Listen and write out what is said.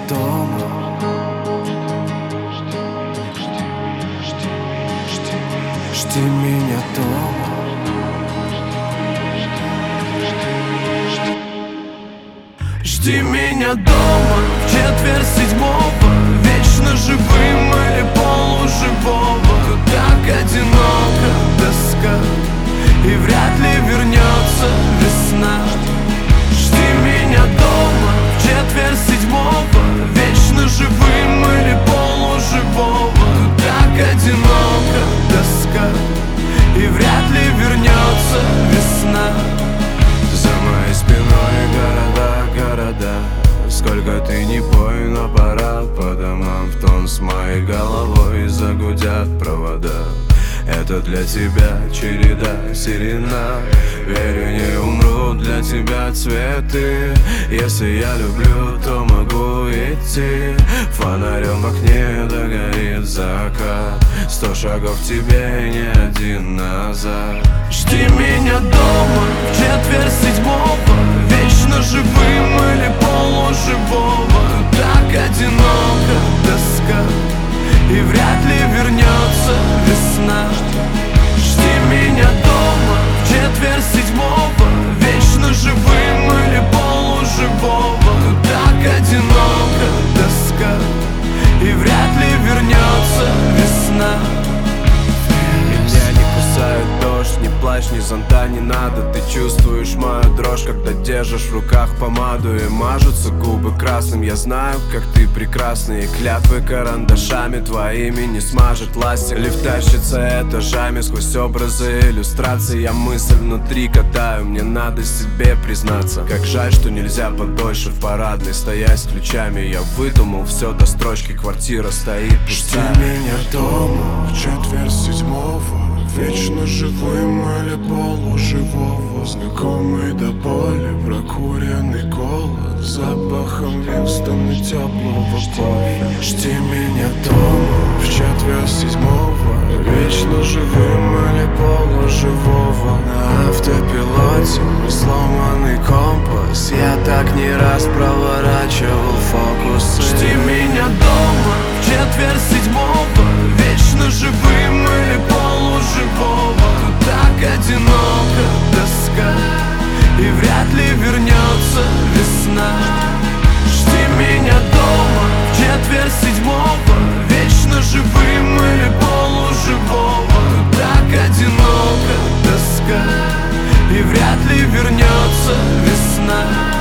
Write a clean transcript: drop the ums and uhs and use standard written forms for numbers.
дома. Жди меня дома. Жди меня дома в 6:45. Вечно живым или полуживого. Так одиноко, тоска, и вряд ли вернется весна. Жди меня дома в 6:45. Вечно живым или полуживого. Так одиноко, тоска, и вряд ли вернется весна. За моей спиной города, сколько ты не пой, но пора по домам. В тон с моей головой загудят провода. Это для тебя череда сирена. Верю, не умру, для тебя цветы. Если я люблю, то могу идти. Фонарем в окне догорит закат. 100 шагов тебе, не один назад. Жди меня дома в 6:45. Вечно живым или полуживого. Так одиноко, тоска, и вряд ли вернется весна. Жди меня дома в 6:45. Вечно живым или полуживого. Так одиноко, тоска, и вряд ли вернется весна. Меня не кусает дождь, не плачь, ни зонта не надо. Ты чувствуешь мою дрожь, когда держишь в руках помаду. И мажутся губы красным. Я знаю, как ты прекрасна. И клятвы карандашами твоими не смажет ластик. Лифт тащится этажами сквозь образы иллюстраций. Я мысль внутри катаю, мне надо себе признаться. Как жаль, что нельзя подольше в парадной стоять с ключами. Я выдумал все до строчки, квартира стоит пустая. Жди меня дома в 6:45. Вечно живым или полуживого. Знакомый до боли прокуренный голод. Запахом Винстона и теплого кофе. Жди меня дома в 6:45. Вечно живым или полуживого. На автопилоте мой сломанный компас. Я так не раз проворачивал фокусы. Жди меня дома в 6:45. Вечно живым или полуживого. Так одиноко, тоска, и вряд ли вернется весна. Жди меня дома в 6:45. Вечно живым или полуживого. Так одиноко, тоска, и вряд ли вернется весна.